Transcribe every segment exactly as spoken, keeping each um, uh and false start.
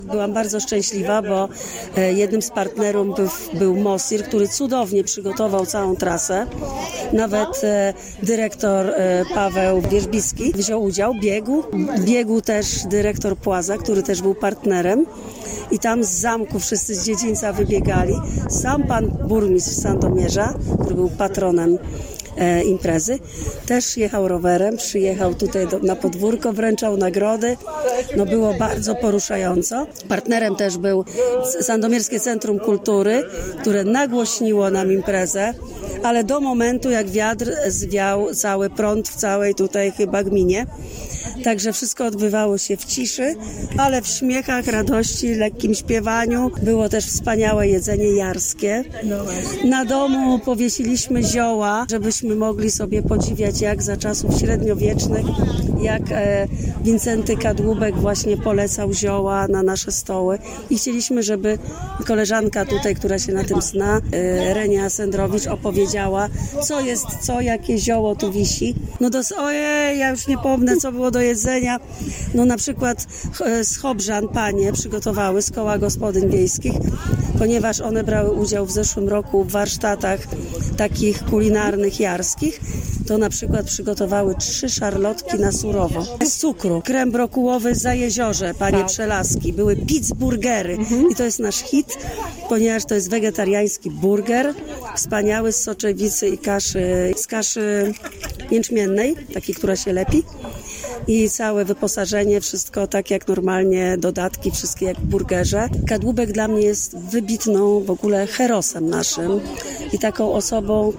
Byłam bardzo szczęśliwa, bo jednym z partnerów był, był Mosir, który cudownie przygotował całą trasę. Nawet dyrektor Paweł Wierzbicki wziął udział, biegł. Biegł też dyrektor Płaza, który też był partnerem. I tam z zamku wszyscy z dziedzińca wybiegali. Sam pan burmistrz Sandomierza, który był patronem e, imprezy, też jechał rowerem, przyjechał tutaj do, na podwórko, wręczał nagrody. No było bardzo poruszająco. Partnerem też był Sandomierskie Centrum Kultury, które nagłośniło nam imprezę, ale do momentu, jak wiatr zwiał cały prąd w całej tutaj chyba gminie. Także wszystko odbywało się w ciszy, ale w śmiechach, radości, lekkim śpiewaniu. Było też wspaniałe jedzenie jarskie. Na domu powiesiliśmy zioła, żebyśmy mogli sobie podziwiać, jak za czasów średniowiecznych, jak e, Wincenty Kadłubek właśnie polecał zioła na nasze stoły. I chcieliśmy, żeby koleżanka tutaj, która się na tym zna, e, Renia Sendrowicz, opowiedziała, co jest co, jakie zioło tu wisi. No to ojej, ja już nie pomnę, co było do jedzenia. No na przykład z Chobrzan panie przygotowały z koła gospodyń wiejskich, ponieważ one brały udział w zeszłym roku w warsztatach takich kulinarnych jarskich, to na przykład przygotowały trzy szarlotki na surowo. Z cukru, krem brokułowy za jeziorze, panie Przelaski. Były pizzburgery i to jest nasz hit, ponieważ to jest wegetariański burger, wspaniały z soczewicy i kaszy, z kaszy jęczmiennej, takiej, która się lepi. I całe wyposażenie, wszystko tak jak normalnie, dodatki, wszystkie jak w burgerze. Kadłubek dla mnie jest wybitną w ogóle herosem naszym i taką osobą,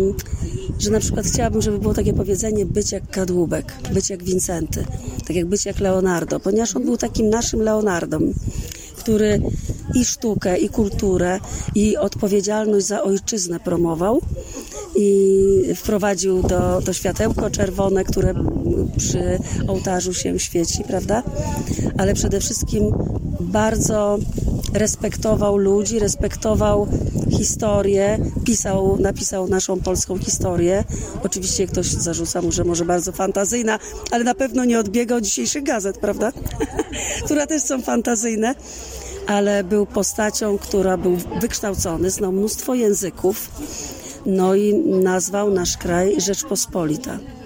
że na przykład chciałabym, żeby było takie powiedzenie być jak Kadłubek, być jak Wincenty, tak jak być jak Leonardo, ponieważ on był takim naszym Leonardą, który i sztukę, i kulturę, i odpowiedzialność za ojczyznę promował i wprowadził do, do światełko czerwone, które przy ołtarzu się świeci, prawda? Ale przede wszystkim bardzo respektował ludzi, respektował historię, pisał, napisał naszą polską historię. Oczywiście ktoś zarzuca mu, że może bardzo fantazyjna, ale na pewno nie odbiega od dzisiejszych gazet, prawda? Które też są fantazyjne, ale był postacią, która był wykształcony, znał mnóstwo języków, no i nazwał nasz kraj Rzeczpospolita.